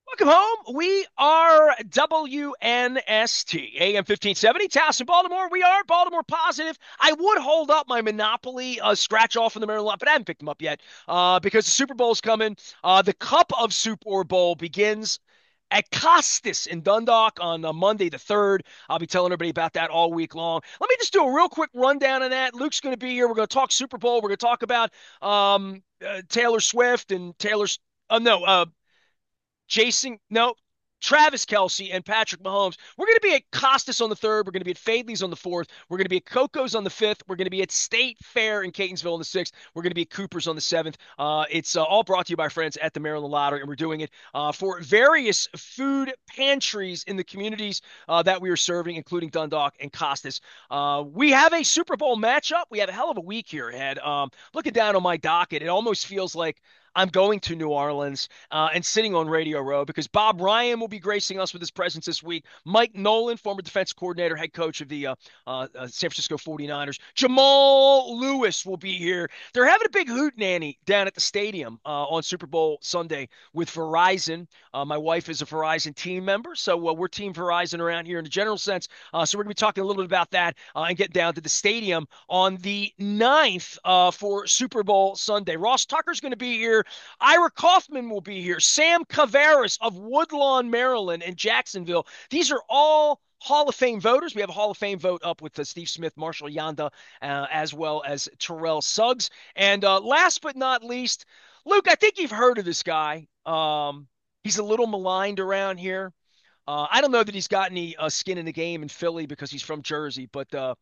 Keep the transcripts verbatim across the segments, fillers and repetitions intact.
Welcome home. We are W N S T, A M fifteen seventy, Towson, Baltimore. We are Baltimore positive. I would hold up my Monopoly uh, scratch off in the Maryland lot, but I haven't picked them up yet uh, because the Super Bowl's coming. Uh, the Cup of Super Bowl begins at Costas in Dundalk on uh, Monday the third. I'll be telling everybody about that all week long. Let me just do a real quick rundown on that. Luke's going to be here. We're going to talk Super Bowl. We're going to talk about um, uh, Taylor Swift and Taylor's. Uh, no, uh, Jason, no, Travis Kelce and Patrick Mahomes. We're going to be at Costas on the third. We're going to be at Fadley's on the fourth. We're going to be at Coco's on the fifth. We're going to be at State Fair in Catonsville on the sixth. We're going to be at Cooper's on the seventh. Uh, it's uh, all brought to you by friends at the Maryland Lottery, and we're doing it uh, for various food pantries in the communities uh, that we are serving, including Dundalk and Costas. Uh, we have a Super Bowl matchup. We have a hell of a week here ahead. Um, looking down on my docket, it almost feels like I'm going to New Orleans uh, and sitting on Radio Row because Bob Ryan will be gracing us with his presence this week. Mike Nolan, former defense coordinator, head coach of the uh, uh, uh, San Francisco forty-niners. Jamal Lewis will be here. They're having a big hoot nanny down at the stadium uh, on Super Bowl Sunday with Verizon. Uh, my wife is a Verizon team member, so uh, we're Team Verizon around here in the general sense. Uh, so we're going to be talking a little bit about that uh, and get down to the stadium on the ninth uh, for Super Bowl Sunday. Ross Tucker's going to be here. Ira Kaufman will be here. Sam Cavaris of Woodlawn, Maryland, and Jacksonville. These are all Hall of Fame voters. We have a Hall of Fame vote up with uh, Steve Smith, Marshall Yanda, uh, as well as Terrell Suggs. And uh, last but not least, Luke, I think you've heard of this guy. Um, he's a little maligned around here. Uh, I don't know that he's got any uh, skin in the game in Philly because he's from Jersey, but uh,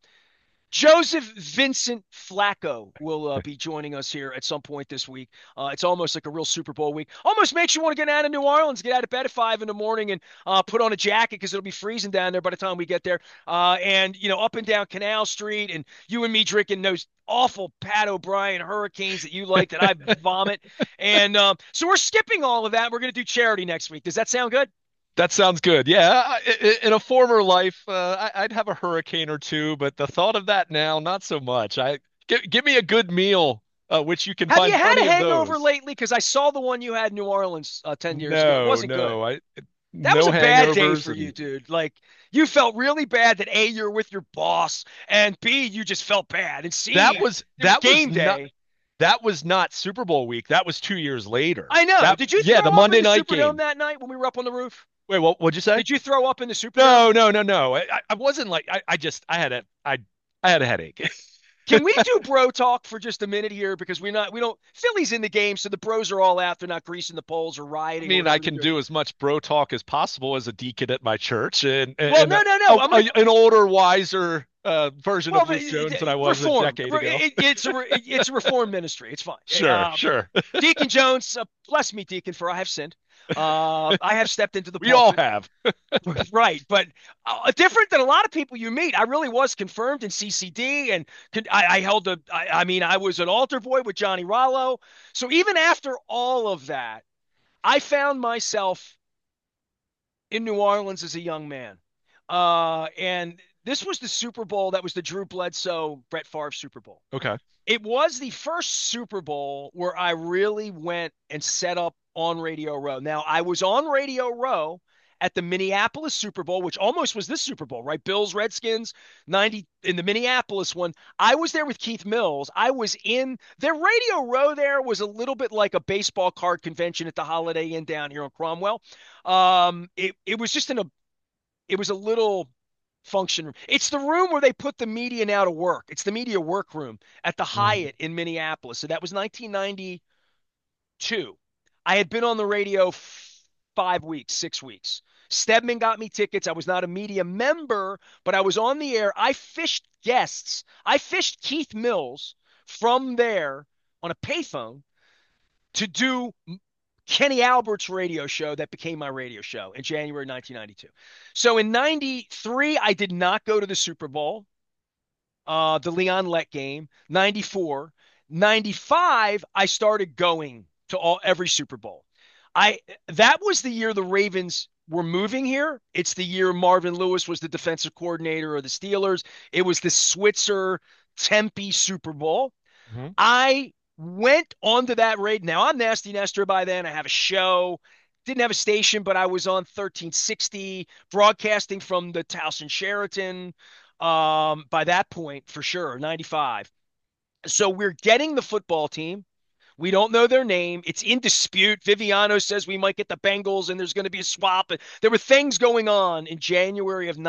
Joseph Vincent Flacco will uh, be joining us here at some point this week. Uh, it's almost like a real Super Bowl week. Almost makes you want to get out of New Orleans, get out of bed at five in the morning, and uh, put on a jacket because it'll be freezing down there by the time we get there. Uh, and you know, up and down Canal Street, and you and me drinking those awful Pat O'Brien hurricanes that you like that I vomit. And um, so we're skipping all of that. We're going to do charity next week. Does that sound good? That sounds good. Yeah, I- I- in a former life, uh, I- I'd have a hurricane or two, but the thought of that now, not so much. I give, give me a good meal, uh, which you can Have you find had a plenty of hangover those. lately? Because I saw the one you had in New Orleans uh, ten years ago. It No, wasn't good. no, I That was no a bad day hangovers for you, and dude. Like you felt really bad that A, you're with your boss, and B, you just felt bad. And that C, was there's that was game not day. that was not Super Bowl week. That was two years later. I know. That Did you yeah, the throw up in Monday the night Superdome game. that night when we were up on the roof? Wait, what what'd you say? Did you throw up in the Superdome? No, no, no, no. I, I I wasn't like I, I just I had a I I had a headache. Can we do bro talk for just a minute here? Because we're not, we don't, Philly's in the game, so the bros are all out. They're not greasing the poles or I rioting or mean, I whatever they're can doing. do as much bro talk as possible as a deacon at my church, and Well, and no, a, no, no. a, I'm gonna, a- an older, wiser uh, version well, of Luke Jones than I was a reformed. decade ago. It, it's a, it's a reformed ministry. It's fine. Sure, Uh, sure. Deacon Jones, uh, bless me, Deacon, for I have sinned. Uh, I have stepped into the We all pulpit. have. Right, but uh, different than a lot of people you meet. I really was confirmed in C C D, and con- I, I held a. I, I mean, I was an altar boy with Johnny Rollo. So even after all of that, I found myself in New Orleans as a young man, uh, and this was the Super Bowl. That was the Drew Bledsoe Brett Favre Super Bowl. Okay. It was the first Super Bowl where I really went and set up on Radio Row. Now, I was on Radio Row at the Minneapolis Super Bowl, which almost was this Super Bowl, right? Bills, Redskins, ninety in the Minneapolis one. I was there with Keith Mills. I was in their Radio Row there was a little bit like a baseball card convention at the Holiday Inn down here on Cromwell. Um, it, it was just in a, it was a little function room. It's the room where they put the media now to work. It's the media workroom at the Mhm. Hyatt in Minneapolis. So that was nineteen ninety-two. I had been on the radio f- five weeks, six weeks. Stedman got me tickets. I was not a media member, but I was on the air. I fished guests. I fished Keith Mills from there on a payphone to do Kenny Albert's radio show that became my radio show in January nineteen ninety-two. So in ninety-three, I did not go to the Super Bowl, uh, the Leon Lett game. ninety-four, ninety-five, I started going to all every Super Bowl. I That was the year the Ravens were moving here. It's the year Marvin Lewis was the defensive coordinator of the Steelers. It was the Switzer Tempe Super Bowl. Mhm. I went onto that raid. Now I'm Nasty Nestor by then. I have a show. didn't have a station, but I was on thirteen sixty broadcasting from the Towson Sheraton um, by that point for sure, ninety-five. So we're getting the football team. We don't know their name. It's in dispute. Viviano says we might get the Bengals and there's going to be a swap. There were things going on in January of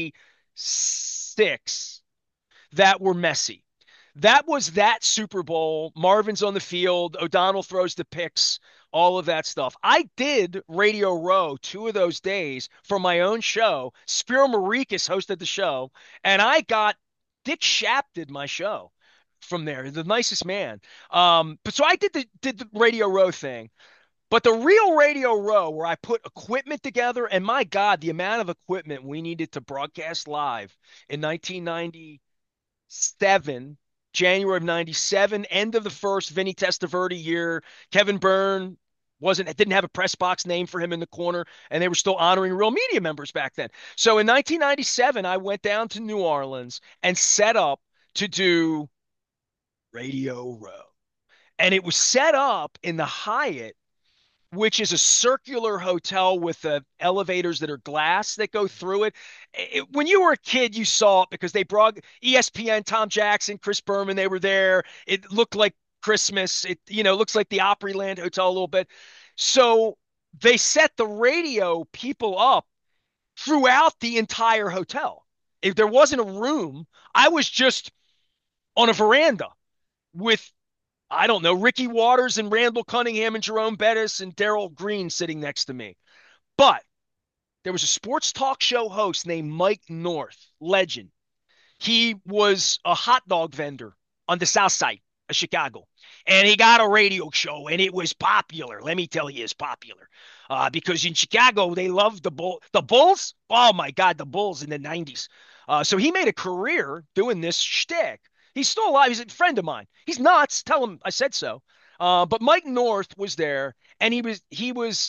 ninety-six that were messy. That was that Super Bowl. Marvin's on the field. O'Donnell throws the picks, all of that stuff. I did Radio Row two of those days for my own show. Spiro Marikis hosted the show, and I got Dick Shapp did my show from there. The nicest man. Um, but so I did the did the Radio Row thing. But the real Radio Row, where I put equipment together, and my God, the amount of equipment we needed to broadcast live in nineteen ninety-seven, January of ninety-seven, end of the first Vinny Testaverde year. Kevin Byrne wasn't didn't have a press box name for him in the corner, and they were still honoring real media members back then. So in nineteen ninety-seven, I went down to New Orleans and set up to do Radio Row. And it was set up in the Hyatt, which is a circular hotel with uh, elevators that are glass that go through it. It- When you were a kid, you saw it because they brought E S P N, Tom Jackson, Chris Berman, they were there. It looked like Christmas. It, you know, looks like the Opryland Hotel a little bit. So they set the radio people up throughout the entire hotel. If there wasn't a room, I was just on a veranda with I don't know, Ricky Waters and Randall Cunningham and Jerome Bettis and Daryl Green sitting next to me. But there was a sports talk show host named Mike North, legend. He was a hot dog vendor on the south side of Chicago. And he got a radio show, and it was popular. Let me tell you, it's popular. Uh, because in Chicago, they loved the bull, the Bulls. Oh, my God, the Bulls in the nineties. Uh, so he made a career doing this shtick. He's still alive. He's a friend of mine. He's nuts. Tell him I said so. Uh, but Mike North was there, and he was he was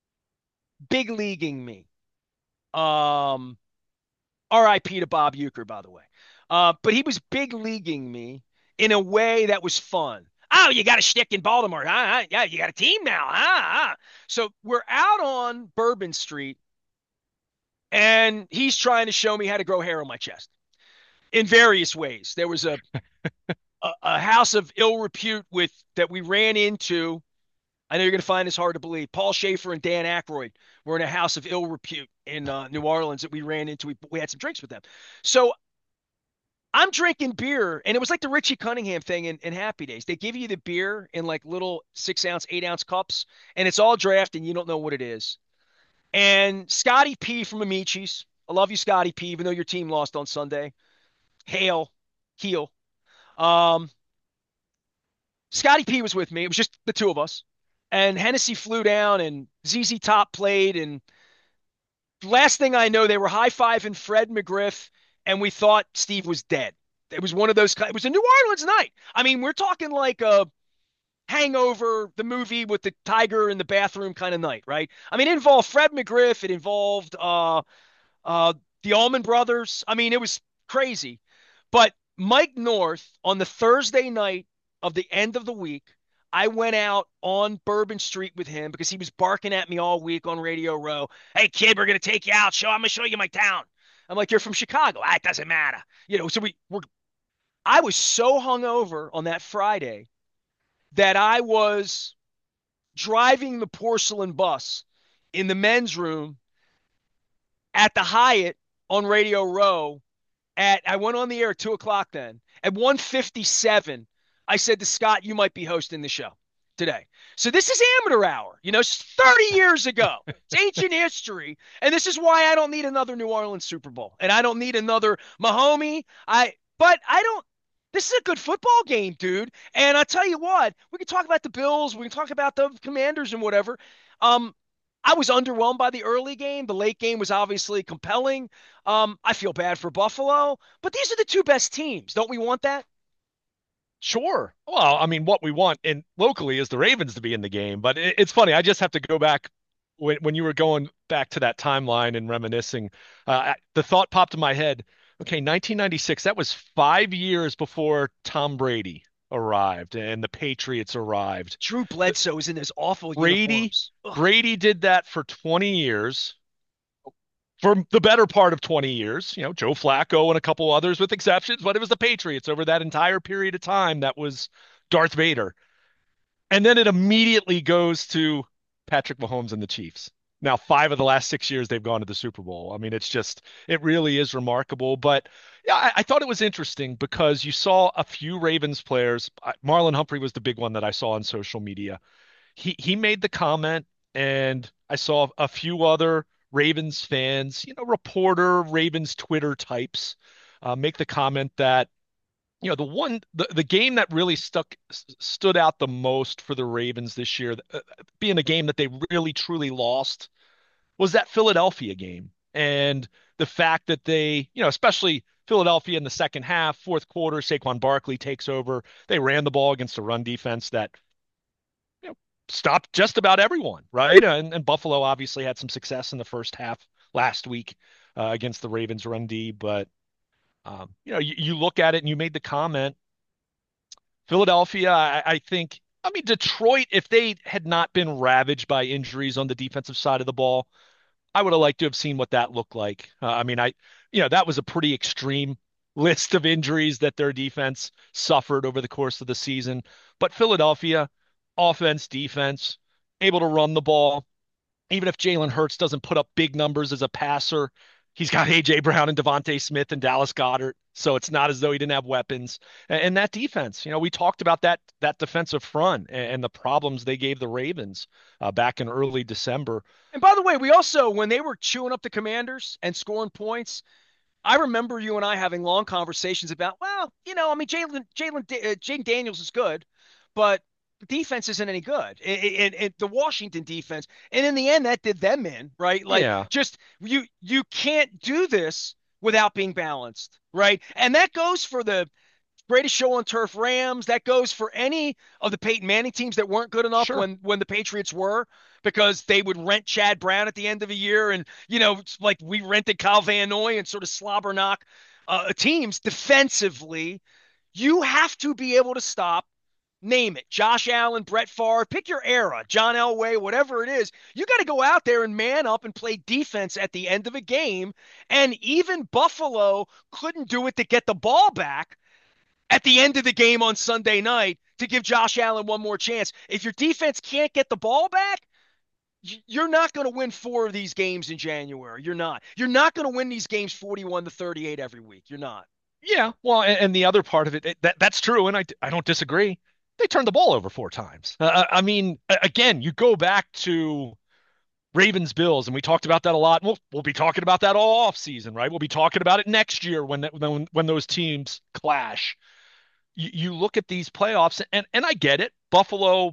big leaguing me. Um, R I P to Bob Euchre, by the way. Uh, but he was big leaguing me in a way that was fun. Oh, you got a shtick in Baltimore. Huh? Yeah, you got a team now. Huh? So we're out on Bourbon Street, and he's trying to show me how to grow hair on my chest in various ways. There was a a, a house of ill repute with that we ran into. I know you're going to find this hard to believe. Paul Schaefer and Dan Aykroyd were in a house of ill repute in uh, New Orleans that we ran into. We, we had some drinks with them. So I'm drinking beer, and it was like the Richie Cunningham thing in, in Happy Days. They give you the beer in like little six ounce, eight ounce cups, and it's all draft, and you don't know what it is. And Scotty P from Amici's, I love you, Scotty P, even though your team lost on Sunday. Hail, heel. Um, Scotty P was with me. It was just the two of us. And Hennessy flew down and Z Z Top played. And last thing I know, they were high-fiving Fred McGriff, and we thought Steve was dead. It was one of those, it was a New Orleans night. I mean, we're talking like a Hangover, the movie with the tiger in the bathroom kind of night, right? I mean, it involved Fred McGriff. It involved uh, uh, the Allman Brothers. I mean, it was crazy. But Mike North, on the Thursday night of the end of the week, I went out on Bourbon Street with him because he was barking at me all week on Radio Row. Hey, kid, we're going to take you out. Show, I'm going to show you my town. I'm like, you're from Chicago. Ah, it doesn't matter. You know, so we were, I was so hungover on that Friday that I was driving the porcelain bus in the men's room at the Hyatt on Radio Row at I went on the air at two o'clock then. At one fifty-seven, I said to Scott, you might be hosting the show today. So this is amateur hour, you know, thirty years ago. It's ancient history. And this is why I don't need another New Orleans Super Bowl. And I don't need another Mahomie. I but I don't this is a good football game, dude. And I tell you what, we can talk about the Bills, we can talk about the Commanders and whatever. Um, I was underwhelmed by the early game. The late game was obviously compelling. Um, I feel bad for Buffalo, but these are the two best teams. Don't we want that? Sure. Well, I mean, what we want in locally is the Ravens to be in the game. But it, it's funny. I just have to go back when when you were going back to that timeline and reminiscing. Uh, the thought popped in my head. Okay, nineteen ninety-six. That was five years before Tom Brady. arrived and the Patriots arrived. Drew Bledsoe is in his awful Brady uniforms. Ugh. Brady did that for twenty years, for the better part of twenty years. You know, Joe Flacco and a couple others with exceptions, but it was the Patriots over that entire period of time that was Darth Vader. And then it immediately goes to Patrick Mahomes and the Chiefs. Now, five of the last six years they've gone to the Super Bowl. I mean, it's just, it really is remarkable. But yeah, I, I thought it was interesting because you saw a few Ravens players. Marlon Humphrey was the big one that I saw on social media. He he made the comment, and I saw a few other Ravens fans, you know, reporter Ravens Twitter types, uh, make the comment that you know the one the, the game that really stuck stood out the most for the Ravens this year, uh, being a game that they really truly lost, was that Philadelphia game. And the fact that they, you know, especially Philadelphia in the second half, fourth quarter, Saquon Barkley takes over. They ran the ball against a run defense that you know, stopped just about everyone, right? And, and Buffalo obviously had some success in the first half last week uh, against the Ravens run D, but um, you know, you, you look at it and you made the comment, Philadelphia, I, I think, I mean, Detroit, if they had not been ravaged by injuries on the defensive side of the ball, I would have liked to have seen what that looked like. Uh, I mean, I, you know, that was a pretty extreme list of injuries that their defense suffered over the course of the season. But Philadelphia, offense, defense, able to run the ball. Even if Jalen Hurts doesn't put up big numbers as a passer, he's got A J Brown and Devontae Smith and Dallas Goedert. So it's not as though he didn't have weapons. And, and that defense, you know, we talked about that that defensive front and, and the problems they gave the Ravens uh, back in early December. And by the way, we also, when they were chewing up the Commanders and scoring points, I remember you and I having long conversations about, well, you know, I mean, Jalen Jalen uh, Jaden Daniels is good, but the defense isn't any good. And, and the Washington defense, and in the end, that did them in, right? Like, Yeah, just you you can't do this without being balanced, right? And that goes for the Greatest Show on Turf Rams. That goes for any of the Peyton Manning teams that weren't good enough sure. when when the Patriots were, because they would rent Chad Brown at the end of a year, and you know, like we rented Kyle Van Noy and sort of slobber knock uh, teams defensively. You have to be able to stop. Name it, Josh Allen, Brett Favre, pick your era, John Elway, whatever it is. You got to go out there and man up and play defense at the end of a game. And even Buffalo couldn't do it to get the ball back at the end of the game on Sunday night to give Josh Allen one more chance. If your defense can't get the ball back, you're not going to win four of these games in January. You're not. You're not going to win these games forty-one to thirty-eight every week. You're not. Yeah, well, and, and the other part of it, it that that's true, and I I don't disagree. They turned the ball over four times. Uh, I mean, again, you go back to Ravens Bills, and we talked about that a lot. We'll we'll be talking about that all off season, right? We'll be talking about it next year when when when those teams clash. You, you look at these playoffs, and and I get it. Buffalo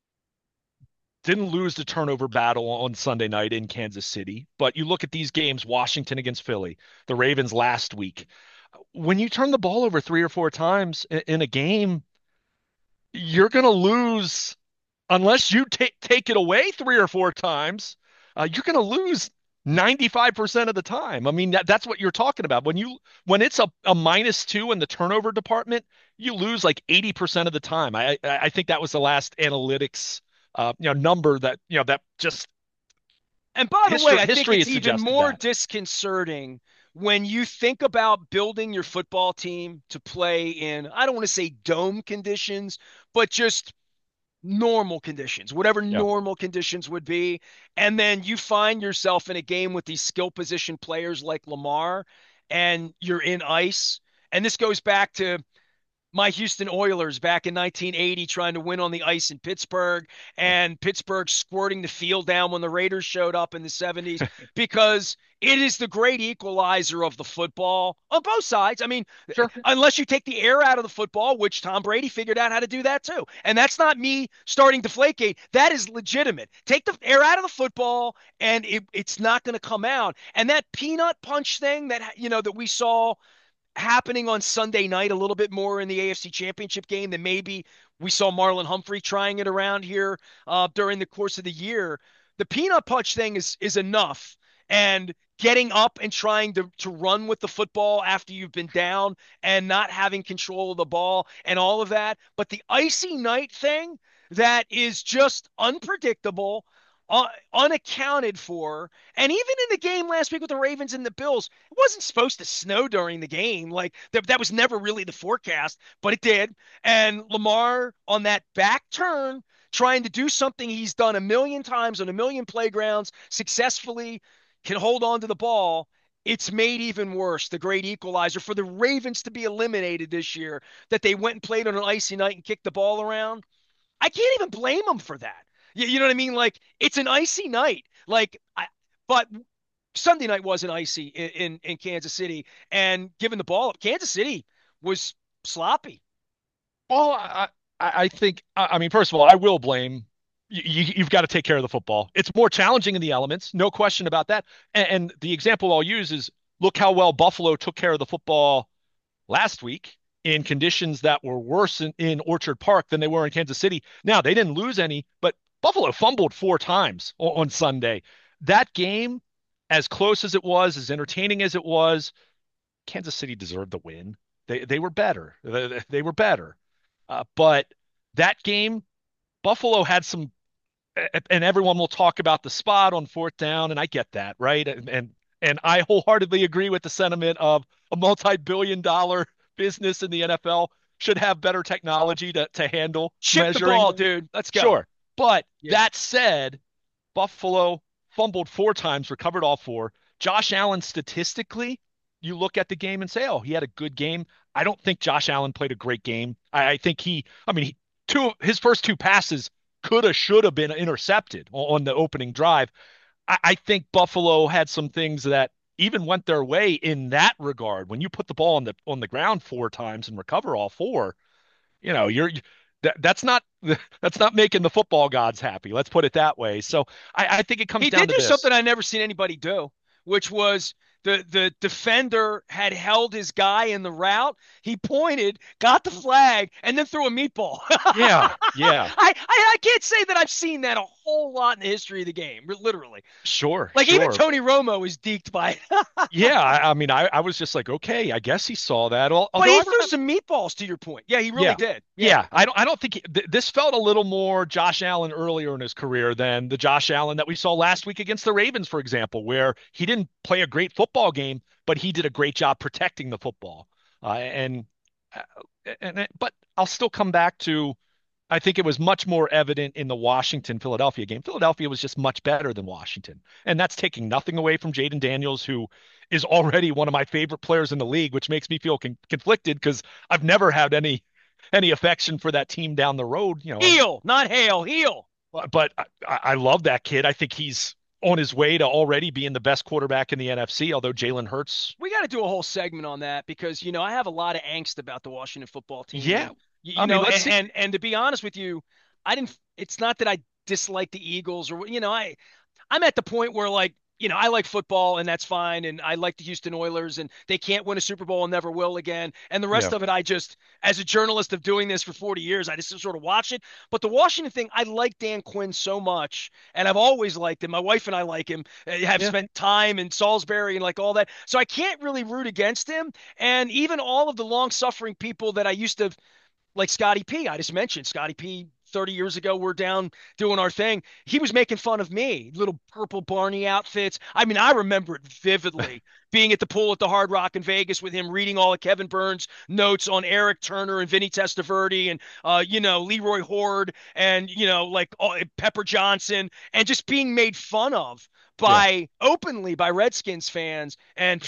didn't lose the turnover battle on Sunday night in Kansas City, but you look at these games: Washington against Philly, the Ravens last week. When you turn the ball over three or four times in, in a game, you're going to lose unless you take take it away three or four times. Uh, you're going to lose ninety-five percent of the time. I mean, that, that's what you're talking about. When you when it's a, a minus two in the turnover department, you lose like eighty percent of the time. I I think that was the last analytics uh, you know number that you know that just And by the way, history I think history it's has even suggested more that. disconcerting when you think about building your football team to play in, I don't want to say dome conditions, but just normal conditions, whatever Yeah, normal conditions would be. And then you find yourself in a game with these skill position players like Lamar, and you're in ice. And this goes back to my Houston Oilers back in nineteen eighty trying to win on the ice in Pittsburgh, and Pittsburgh squirting the field down when the Raiders showed up in the seventies, because it is the great equalizer of the football on both sides. I mean, sure. unless you take the air out of the football, which Tom Brady figured out how to do that too. And that's not me starting Deflategate. That is legitimate. Take the air out of the football and it, it's not going to come out. And that peanut punch thing that, you know, that we saw happening on Sunday night a little bit more in the A F C Championship game than maybe we saw Marlon Humphrey trying it around here uh, during the course of the year. The peanut punch thing is is enough. and getting up and trying to, to run with the football after you've been down and not having control of the ball and all of that. But the icy night thing that is just unpredictable, uh, unaccounted for. And even in the game last week with the Ravens and the Bills, it wasn't supposed to snow during the game. Like th- that was never really the forecast, but it did. And Lamar on that back turn, trying to do something he's done a million times on a million playgrounds successfully, can hold on to the ball. It's made even worse, the great equalizer for the Ravens to be eliminated this year, that they went and played on an icy night and kicked the ball around. I can't even blame them for that. You, you know what I mean? Like it's an icy night. Like, I, but Sunday night wasn't icy in, in in Kansas City, and given the ball up, Kansas City was sloppy. Well, I, I I think, I mean, first of all, I will blame you, you've got to take care of the football. It's more challenging in the elements, no question about that. And, and the example I'll use is look how well Buffalo took care of the football last week in conditions that were worse in, in Orchard Park than they were in Kansas City. Now, they didn't lose any, but Buffalo fumbled four times on, on Sunday. That game, as close as it was, as entertaining as it was, Kansas City deserved the win. They they were better. They, they were better. Uh, but that game, Buffalo had some, and everyone will talk about the spot on fourth down, and I get that, right? And and, and I wholeheartedly agree with the sentiment of a multi-billion dollar business in the N F L should have better technology to, to handle Ship the measuring. ball, dude. Let's go. Sure. But Yeah. that said, Buffalo fumbled four times, recovered all four. Josh Allen, statistically, you look at the game and say, oh, he had a good game. I don't think Josh Allen played a great game. I, I think he, I mean, he, two his first two passes could have, should have been intercepted on, on the opening drive. I, I think Buffalo had some things that even went their way in that regard. When you put the ball on the on the ground four times and recover all four, you know, you're that, that's not that's not making the football gods happy. Let's put it that way. So I, I think it comes He down did to do this. something I never seen anybody do, which was the the defender had held his guy in the route. He pointed, got the flag, and then threw a meatball. Yeah, yeah, I, I I can't say that I've seen that a whole lot in the history of the game, literally. sure, Like even sure. Tony Romo is deked by it. Yeah, I, I mean, I, I was just like, okay, I guess he saw that. Al- But Although he I don't threw have, some meatballs to your point. Yeah, he really yeah, did. Yeah. yeah, I don't, I don't think he, th this felt a little more Josh Allen earlier in his career than the Josh Allen that we saw last week against the Ravens, for example, where he didn't play a great football game, but he did a great job protecting the football. Uh, and, uh, and, but I'll still come back to I think it was much more evident in the Washington Philadelphia game. Philadelphia was just much better than Washington. And that's taking nothing away from Jaden Daniels, who is already one of my favorite players in the league, which makes me feel con conflicted because I've never had any any affection for that team down the road, you know. And, Heel, not hail, heel. but I, I love that kid. I think he's on his way to already being the best quarterback in the N F C, although Jalen Hurts. We got to do a whole segment on that because you know I have a lot of angst about the Washington football team, Yeah. and you, you I mean, know, let's and, see. and and to be honest with you, I didn't. It's not that I dislike the Eagles or you know I I'm at the point where like you know I like football and that's fine, and I like the Houston Oilers and they can't win a Super Bowl and never will again, and the rest Yeah. of it I just as a journalist of doing this for forty years I just sort of watch it. But the Washington thing, I like Dan Quinn so much, and I've always liked him. My wife and I like him. uh, Have Yeah. spent time in Salisbury and like all that, so I can't really root against him. And even all of the long suffering people that I used to like Scotty P. I just mentioned Scotty P. thirty years ago, we're down doing our thing. He was making fun of me, little purple Barney outfits. I mean, I remember it vividly being at the pool at the Hard Rock in Vegas with him reading all of Kevin Burns' notes on Eric Turner and Vinny Testaverde and, uh, you know, Leroy Horde and, you know, like uh, Pepper Johnson and just being made fun of Yeah. by openly by Redskins fans. And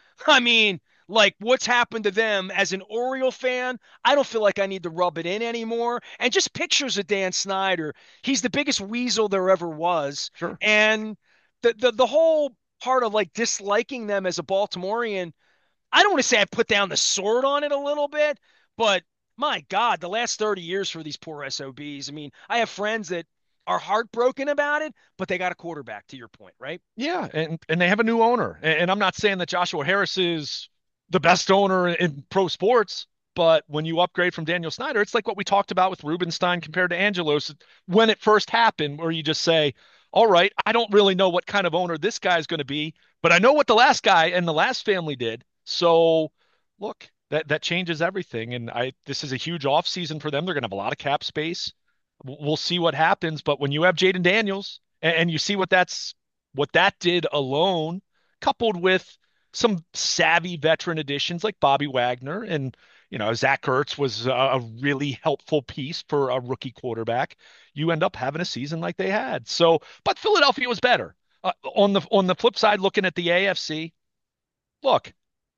I mean, like what's happened to them as an Oriole fan, I don't feel like I need to rub it in anymore. And just pictures of Dan Snyder, he's the biggest weasel there ever was. Sure. And the the, the whole part of like disliking them as a Baltimorean, I don't want to say I put down the sword on it a little bit, but my God, the last thirty years for these poor S O Bs. I mean, I have friends that are heartbroken about it, but they got a quarterback to your point, right? Yeah, and and they have a new owner. And, and I'm not saying that Joshua Harris is the best owner in pro sports, but when you upgrade from Daniel Snyder, it's like what we talked about with Rubenstein compared to Angelos when it first happened, where you just say, all right, I don't really know what kind of owner this guy's going to be, but I know what the last guy and the last family did. So look, that that changes everything. And I this is a huge offseason for them. They're going to have a lot of cap space. W- We'll see what happens. But when you have Jaden Daniels and, and you see what that's what that did alone, coupled with some savvy veteran additions like Bobby Wagner and you know Zach Ertz was a, a really helpful piece for a rookie quarterback. You end up having a season like they had. So, but Philadelphia was better. Uh, on the on the flip side, looking at the A F C, look,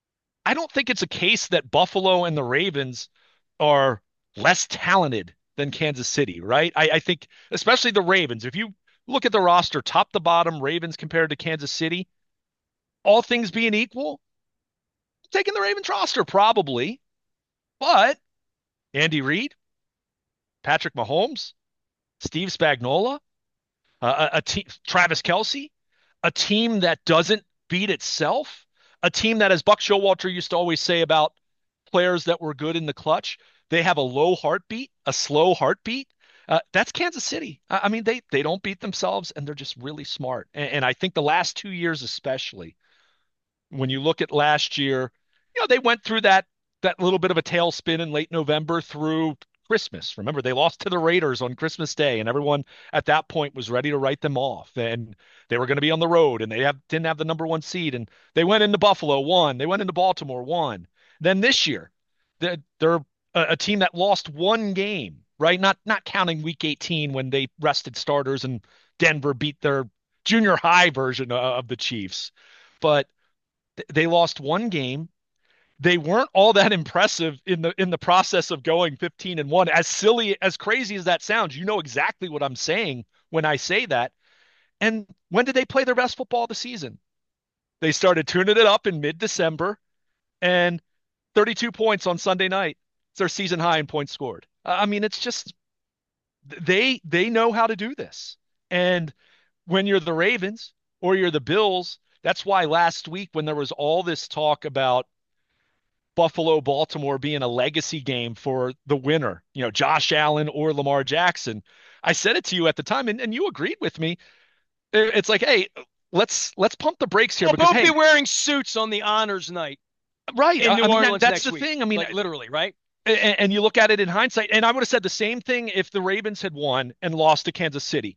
I don't think it's a case that Buffalo and the Ravens are less talented than Kansas City, right? I, I think, especially the Ravens, if you look at the roster, top to bottom, Ravens compared to Kansas City, all things being equal, taking the Ravens roster probably, but Andy Reid, Patrick Mahomes, Steve Spagnuolo, uh, a, a team, Travis Kelsey, a team that doesn't beat itself, a team that, as Buck Showalter used to always say about players that were good in the clutch, they have a low heartbeat, a slow heartbeat. Uh, that's Kansas City. I, I mean, they they don't beat themselves, and they're just really smart. And, and I think the last two years, especially, when you look at last year, you know, they went through that that little bit of a tailspin in late November through Christmas. Remember, they lost to the Raiders on Christmas Day, and everyone at that point was ready to write them off. And they were going to be on the road, and they have, didn't have the number one seed. And they went into Buffalo, won. They went into Baltimore, won. Then this year, they're, they're a, a team that lost one game, right? Not not counting Week eighteen when they rested starters and Denver beat their junior high version of the Chiefs. But they lost one game. They weren't all that impressive in the in the process of going fifteen and one. As silly, as crazy as that sounds, you know exactly what I'm saying when I say that. And when did they play their best football of the season? They started tuning it up in mid-December and thirty-two points on Sunday night. It's their season high in points scored. I mean, it's just they they know how to do this. And when you're the Ravens or you're the Bills, that's why last week when there was all this talk about Buffalo Baltimore being a legacy game for the winner, you know, Josh Allen or Lamar Jackson. I said it to you at the time and, and you agreed with me. It's like, hey, let's let's pump the brakes here They'll because both be hey, wearing suits on the honors night right. in I, New I mean that, Orleans that's next the week. thing. I mean, Like literally, right? and, and you look at it in hindsight, and I would have said the same thing if the Ravens had won and lost to Kansas City.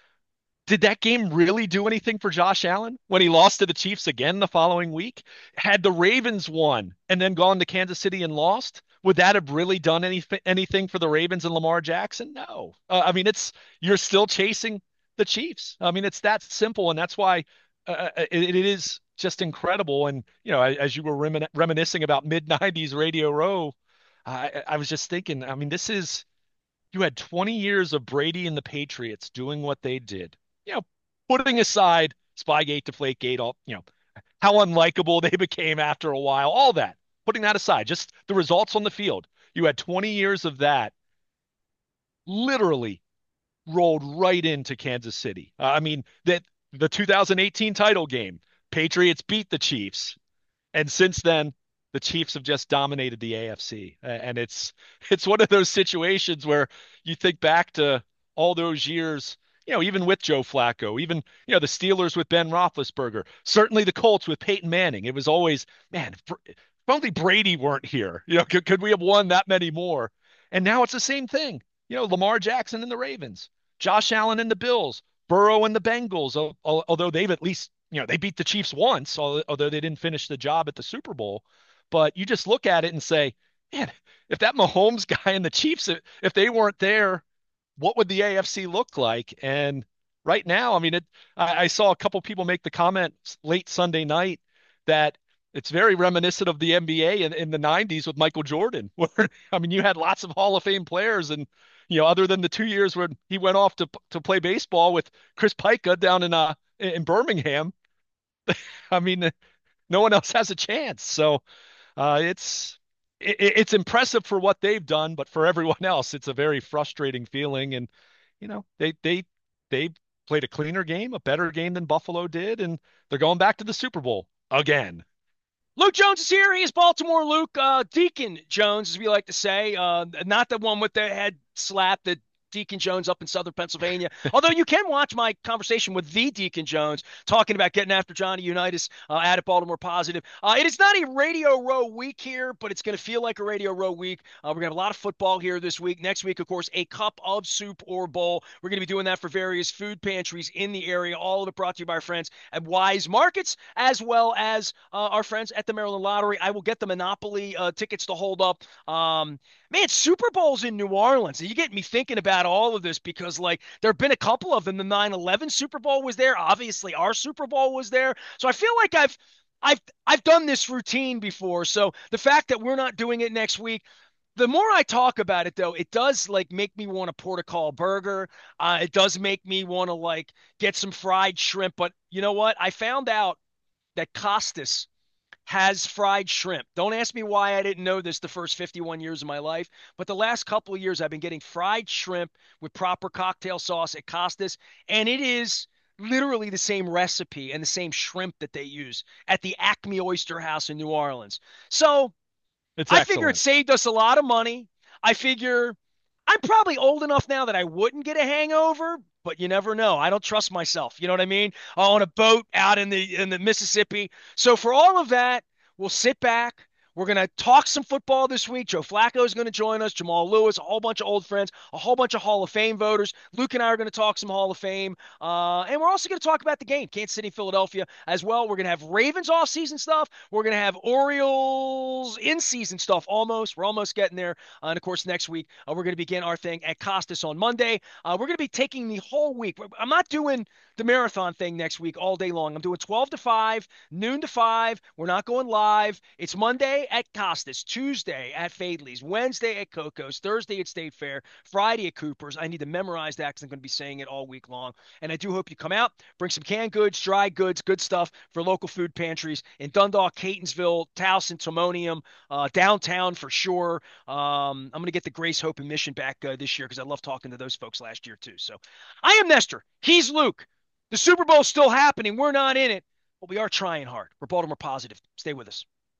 Did that game really do anything for Josh Allen when he lost to the Chiefs again the following week? Had the Ravens won and then gone to Kansas City and lost, would that have really done any, anything for the Ravens and Lamar Jackson? No. Uh, I mean, it's you're still chasing the Chiefs. I mean, it's that simple, and that's why uh, it, it is just incredible. And you know, as you were remin- reminiscing about mid nineties Radio Row, I, I was just thinking. I mean, this is you had twenty years of Brady and the Patriots doing what they did. You know, putting aside Spygate, Deflategate, all, you know, how unlikable they became after a while, all that, putting that aside, just the results on the field. You had twenty years of that literally rolled right into Kansas City. Uh, I mean, that the two thousand eighteen title game, Patriots beat the Chiefs. And since then, the Chiefs have just dominated the A F C. And it's it's one of those situations where you think back to all those years, you know, even with Joe Flacco, even, you know, the Steelers with Ben Roethlisberger, certainly the Colts with Peyton Manning. It was always, man, if, if only Brady weren't here, you know, could, could we have won that many more? And now it's the same thing. You know, Lamar Jackson and the Ravens, Josh Allen and the Bills, Burrow and the Bengals, although they've at least, you know, they beat the Chiefs once, although they didn't finish the job at the Super Bowl. But you just look at it and say, man, if that Mahomes guy and the Chiefs, if they weren't there, what would the A F C look like? And right now, I mean, it, I, I saw a couple people make the comment late Sunday night that it's very reminiscent of the N B A in, in the nineties with Michael Jordan, where, I mean, you had lots of Hall of Fame players and, you know, other than the two years when he went off to to play baseball with Chris Pica down in uh in Birmingham, I mean, no one else has a chance. So uh, it's it, it's impressive for what they've done, but for everyone else, it's a very frustrating feeling. And you know, they they they played a cleaner game, a better game than Buffalo did, and they're going back to the Super Bowl again. Luke Jones is here. He is Baltimore Luke. Uh, Deacon Jones, as we like to say. Uh, not the one with the head slap that Deacon Jones up in Southern Pennsylvania. Although you can watch my conversation with the Deacon Jones talking about getting after Johnny Unitas uh, at Baltimore Positive. Uh, it is not a Radio Row week here, but it's going to feel like a Radio Row week. Uh, we're going to have a lot of football here this week. Next week, of course, a cup of soup or bowl. We're going to be doing that for various food pantries in the area. All of it brought to you by our friends at Wise Markets, as well as uh, our friends at the Maryland Lottery. I will get the Monopoly uh, tickets to hold up. Um, man, Super Bowl's in New Orleans. And you get me thinking about all of this because, like, there have been a couple of them. The nine eleven Super Bowl was there. Obviously, our Super Bowl was there. So I feel like I've I've I've done this routine before. So the fact that we're not doing it next week, the more I talk about it, though, it does like make me want a portacall burger. Uh, it does make me want to like get some fried shrimp. But you know what? I found out that Costas has fried shrimp. Don't ask me why I didn't know this the first fifty-one years of my life, but the last couple of years I've been getting fried shrimp with proper cocktail sauce at Costas, and it is literally the same recipe and the same shrimp that they use at the Acme Oyster House in New Orleans. So It's I figure it excellent. saved us a lot of money. I figure I'm probably old enough now that I wouldn't get a hangover, but you never know. I don't trust myself. You know what I mean? On a boat out in the in the Mississippi. So for all of that, we'll sit back. We're going to talk some football this week. Joe Flacco is going to join us, Jamal Lewis, a whole bunch of old friends, a whole bunch of Hall of Fame voters. Luke and I are going to talk some Hall of Fame. Uh, and we're also going to talk about the game, Kansas City, Philadelphia as well. We're going to have Ravens off-season stuff. We're going to have Orioles in-season stuff almost. We're almost getting there. Uh, and, of course, next week, uh, we're going to begin our thing at Costas on Monday. Uh, we're going to be taking the whole week. I'm not doing the marathon thing next week all day long. I'm doing twelve to five, noon to five. We're not going live. It's Monday at Costas, Tuesday at Fadley's, Wednesday at Coco's, Thursday at State Fair, Friday at Cooper's. I need to memorize that because I'm going to be saying it all week long. And I do hope you come out, bring some canned goods, dry goods, good stuff for local food pantries in Dundalk, Catonsville, Towson, Timonium, uh, downtown for sure. Um, I'm going to get the Grace, Hope, and Mission back uh, this year because I love talking to those folks last year too. So I am Nestor. He's Luke. The Super Bowl's still happening. We're not in it, but we are trying hard. We're Baltimore Positive. Stay with us.